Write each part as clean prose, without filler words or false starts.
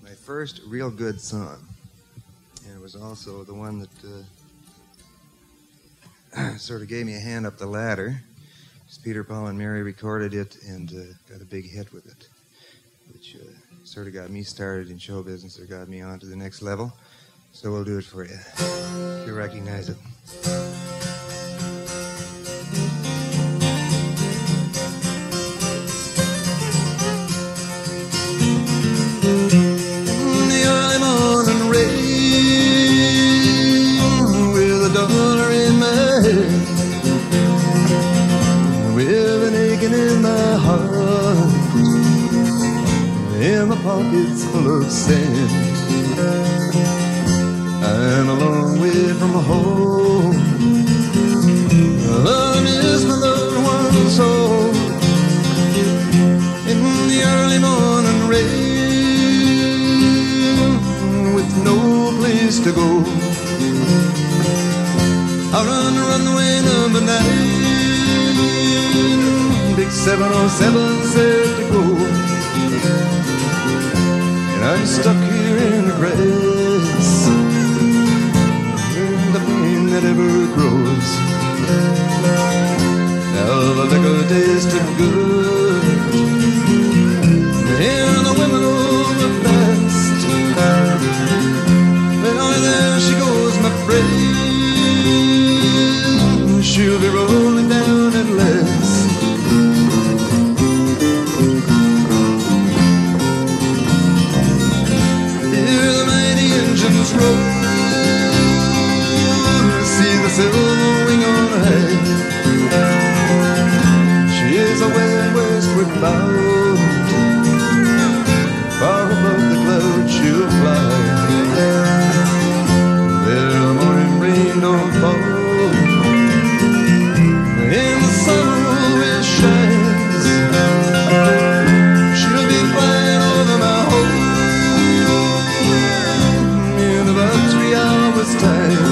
my first real good song. And it was also the one that sort of gave me a hand up the ladder. Peter, Paul, and Mary recorded it and got a big hit with it, which sort of got me started in show business or got me on to the next level. So we'll do it for you, if you recognize it. In the early morning rain, with a dollar in my hand, with an aching in my heart, and my pockets full of sand. I'm a long way from home. I miss my loved one so. In the early morning rain, with no place to go, I run away number 9. Big 707 said to go, and I'm stuck here in the grass, in the pain that ever grows. Now the liquor tasted good, and the women over fast. Well, there she goes, my friend, she'll be rolling down at last. Roll, see the silver wing on her head. She is away westward bound, far above the clouds she'll fly. There the morning rain don't fall, and the sun always shines. She'll be flying over my home about 3 hours' time.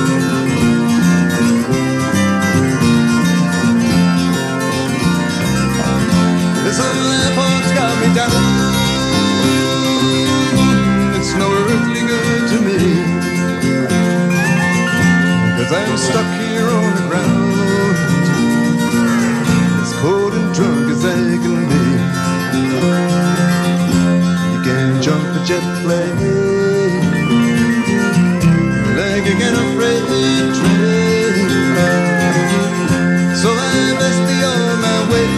This old airport's got me down. It's no earthly good to me, 'cause I'm stuck here on the ground, as cold and drunk as I can be. You can't jump a jet plane like you can a freight train, so I best be on my way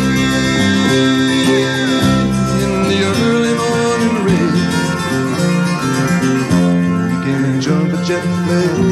in the early morning rain. You can't jump a jet plane